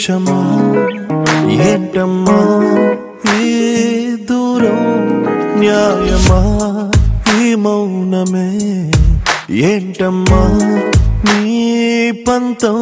ద్వేషమా ఏంటమ్మా ఈ దూరం న్యాయమా ఈ మౌనమే ఏంటమ్మా నీ పంతం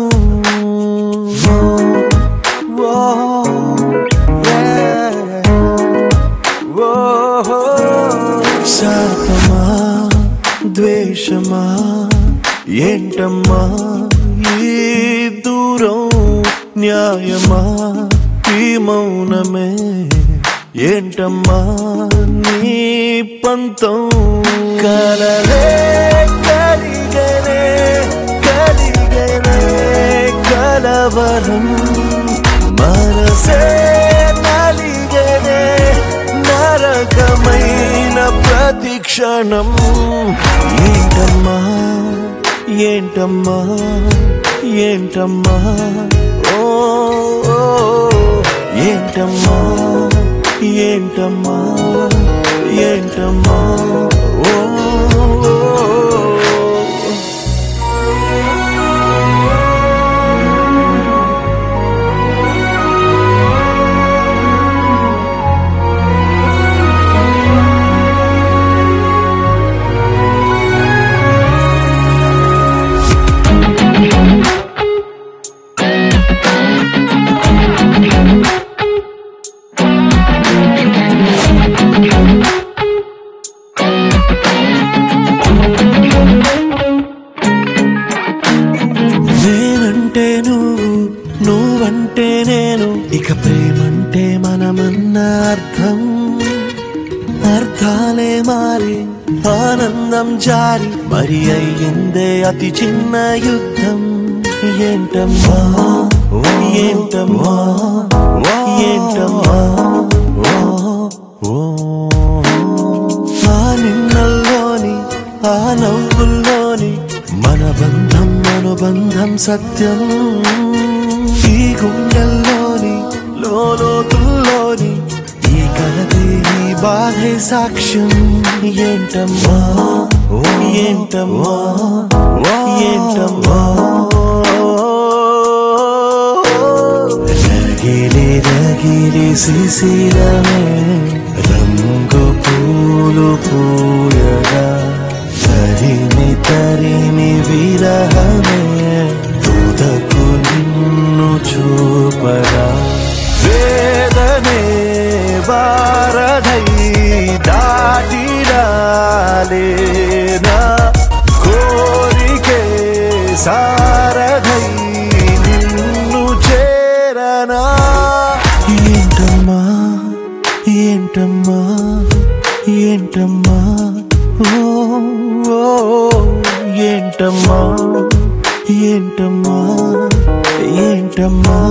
శాపమా ద్వేషమా ఏంటమ్మా ఈ దూరం న్యాయమా ఈ మౌనమే ఏంటమ్మా నీ పంతం కలలే కలిగనే కలిగనే కలవరం మనసే నలిగనే నరకమైన ప్రతి క్షణం ఏంటమ్మా ఏంటమ్మా ఏంటమ్మా ఓ ఏంటమ్మా ఏంటమ్మా ఏంటమ్మా ఓ నేనంటే నువ్వంటే నేను ఇక ప్రేమంటే మనమన్న అర్థం అర్థాలే మారి ఆనందం జారి మరి అయ్యిందే అతి చిన్న యుద్ధం ఏంటమ్మా ఏంటమ్మా ఏంటమ్మా ఆ నిన్నల్లోని ఆ నవ్వుల్లోని మన బంధం అనుబంధం సత్యం ఈ గుండెల్లోని లోతుల్లోని ఈ కలతే ఈ బాధే సాక్ష్యం ఏంటమ్మా ఏంటమ్మా ఏంటమ్మా రగిలి రగిలి శిశిరమే రంగు పూలు పూయగా తరిమి తరిమి విరహమే తుదకు నిన్ను చూపరా వేదనే వారధై దాటిరాలేనా కోరికే సారధై నిన్ను చేరనా ఏంటమ్మా ఏంటమ్మా ఏంటమ్మా ఏంటమ్మా ఏంటమ్మా ఏంటమ్మా